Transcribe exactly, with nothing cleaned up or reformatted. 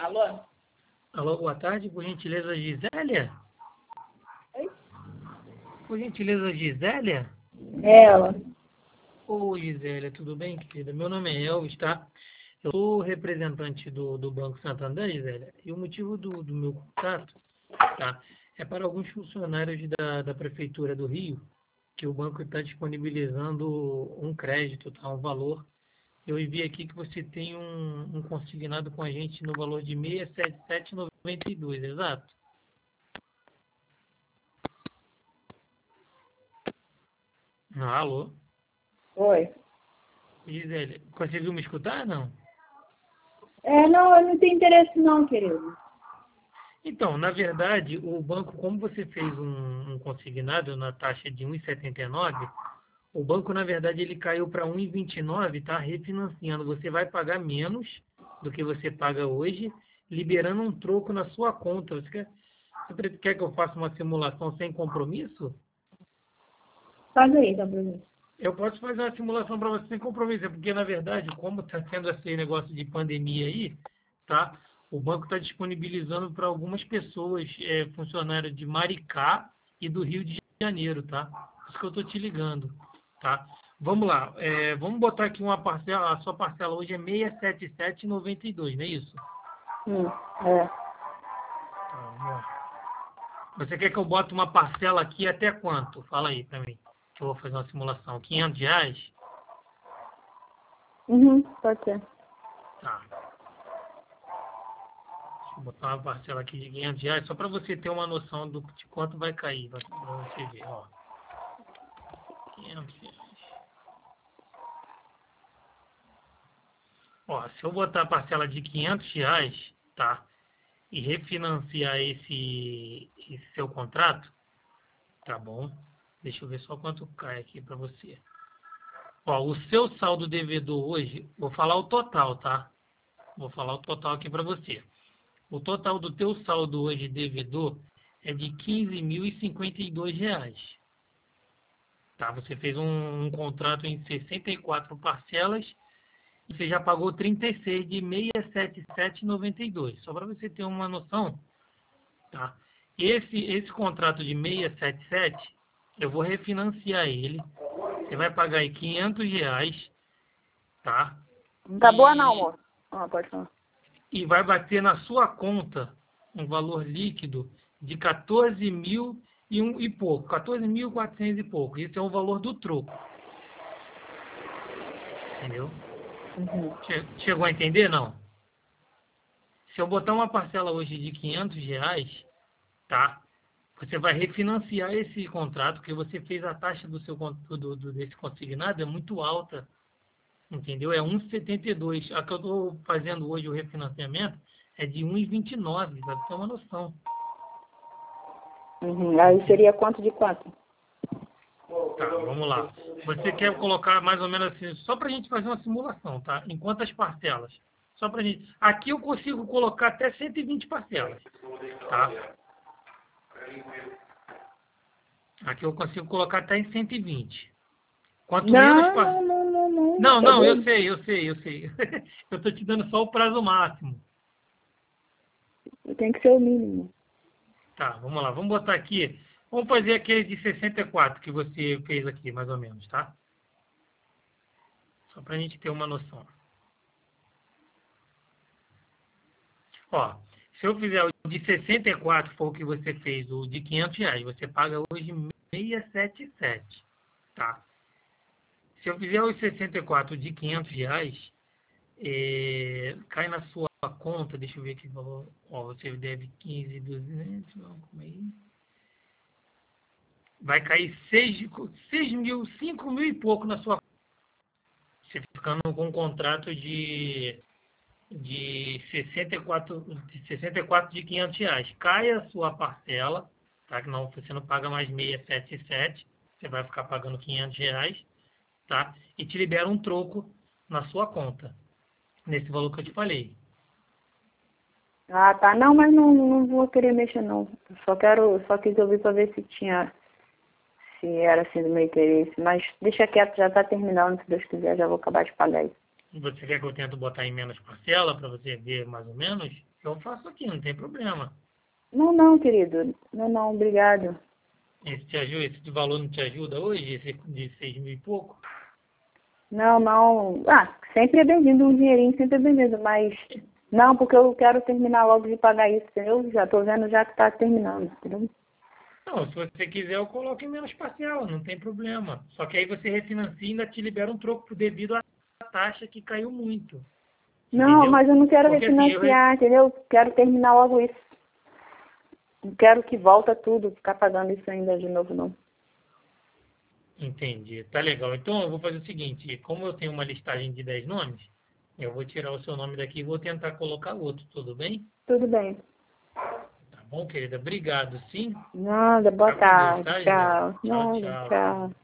Alô? Alô, boa tarde, por gentileza, Gisélia? Oi? Por gentileza, Gisélia? Ela. Oi, Gisélia, tudo bem, querida? Meu nome é Elvis, tá? Eu sou representante do, do Banco Santander, Gisélia, e o motivo do, do meu contato, tá? É para alguns funcionários da, da Prefeitura do Rio, que o banco está disponibilizando um crédito, tá? Um valor. Eu vi aqui que você tem um, um consignado com a gente no valor de seiscentos e setenta e sete reais e noventa e dois centavos, exato? Ah, alô? Oi. Gisele, conseguiu me escutar, não? É, não, eu não tenho interesse não, querido. Então, na verdade, o banco, como você fez um, um consignado na taxa de um vírgula setenta e nove, o banco, na verdade, ele caiu para um vírgula vinte e nove, está refinanciando. Você vai pagar menos do que você paga hoje, liberando um troco na sua conta. Você quer, você quer que eu faça uma simulação sem compromisso? Faz aí, tá, Bruno? Eu posso fazer uma simulação para você sem compromisso, é porque, na verdade, como está sendo esse negócio de pandemia aí, tá? O banco está disponibilizando para algumas pessoas, é, funcionários de Maricá e do Rio de Janeiro, tá? Por isso que eu estou te ligando, tá? Vamos lá, é, vamos botar aqui uma parcela, a sua parcela hoje é seiscentos e setenta e sete reais e noventa e dois centavos, não é isso? Hum, é. Tá, vamos lá. Você quer que eu bote uma parcela aqui até quanto? Fala aí para mim, que eu vou fazer uma simulação. quinhentos reais? Uhum, pode ser. Tá. Vou botar uma parcela aqui de quinhentos reais, só para você ter uma noção do, de quanto vai cair, para você ver, ó. quinhentos reais. Ó, se eu botar a parcela de quinhentos reais, tá? E refinanciar esse, esse seu contrato, tá bom? Deixa eu ver só quanto cai aqui para você. Ó, o seu saldo devedor hoje, vou falar o total, tá? Vou falar o total aqui para você. O total do teu saldo hoje devedor é de quinze mil e cinquenta e dois reais. Tá? Você fez um, um contrato em sessenta e quatro parcelas, você já pagou trinta e seis de seiscentos e setenta e sete reais e noventa e dois centavos. Só para você ter uma noção, tá? Esse, esse contrato de seiscentos e setenta e sete, eu vou refinanciar ele. Você vai pagar aí quinhentos reais, tá? Não tá boa não, E, amor. Ah, pode falar. e vai bater na sua conta um valor líquido de quatorze mil e um e pouco, quatorze mil e quatrocentos e pouco. Esse é o valor do troco, entendeu? Uhum. Che- Chegou a entender, não? Se eu botar uma parcela hoje de quinhentos reais, tá? Você vai refinanciar esse contrato, porque você fez a taxa do seu con- do, do- desse consignado é muito alta, entendeu? É um vírgula setenta e dois. A que eu estou fazendo hoje o refinanciamento é de um vírgula vinte e nove, para ter uma noção. Uhum. Aí seria quanto de quanto? Tá, vamos lá. Você quer colocar mais ou menos assim, só para a gente fazer uma simulação, tá? Em quantas parcelas? Só para gente. Aqui eu consigo colocar até cento e vinte parcelas, tá? Aqui eu consigo colocar até em cento e vinte. Quanto menos Não, par... não, não, não, não. Não, Tá não, eu doido? sei, eu sei, eu sei. Eu tô te dando só o prazo máximo. Tem que ser o mínimo. Tá, vamos lá. Vamos botar aqui. Vamos fazer aquele de sessenta e quatro que você fez aqui, mais ou menos, tá? Só pra gente ter uma noção. Ó, se eu fizer o de sessenta e quatro, for o que você fez, o de quinhentos reais, você paga hoje seiscentos e setenta e sete, tá? Se eu fizer os sessenta e quatro de quinhentos reais, é, cai na sua conta, deixa eu ver aqui, ó, você deve quinze, duzentos, ó, como é aí? Vai cair seis, seis mil, cinco mil e pouco na sua conta. Você ficando com um contrato de, de sessenta e quatro, de sessenta e quatro de quinhentos reais. Cai a sua parcela, tá? Que não, você não paga mais seiscentos e setenta e sete, você vai ficar pagando quinhentos reais, tá? E te libera um troco na sua conta, nesse valor que eu te falei. Ah, tá. Não, mas não, não vou querer mexer, não. Só quero, só quis ouvir pra ver se tinha, se era assim do meu interesse. Mas deixa quieto, já tá terminando, se Deus quiser, já vou acabar de pagar isso. Você quer que eu tente botar em menos parcela para você ver mais ou menos? eu faço aqui, não tem problema. Não, não, querido. Não, não, obrigado. Esse, te ajuda, esse de valor não te ajuda hoje, esse de seis mil e pouco? Não, não. Ah, sempre é bem-vindo, um dinheirinho sempre é bem-vindo, mas não, porque eu quero terminar logo de pagar isso, entendeu? Já tô vendo já que tá terminando, entendeu? Não, se você quiser eu coloco em menos parcela, não tem problema. Só que aí você refinancia e ainda te libera um troco devido à taxa que caiu muito. Não, Entendeu? mas eu não quero Porque assim, eu... re- refinanciar, entendeu? Quero terminar logo isso. Não quero que volta tudo, ficar pagando isso ainda de novo, não. Entendi, tá legal. Então eu vou fazer o seguinte, como eu tenho uma listagem de dez nomes, eu vou tirar o seu nome daqui e vou tentar colocar outro, tudo bem? Tudo bem. Tá bom, querida? Obrigado, sim. Nada, boa Fica com Deus, tarde, tá, Gisele? tchau. Tchau, Nada, tchau, tchau. querida.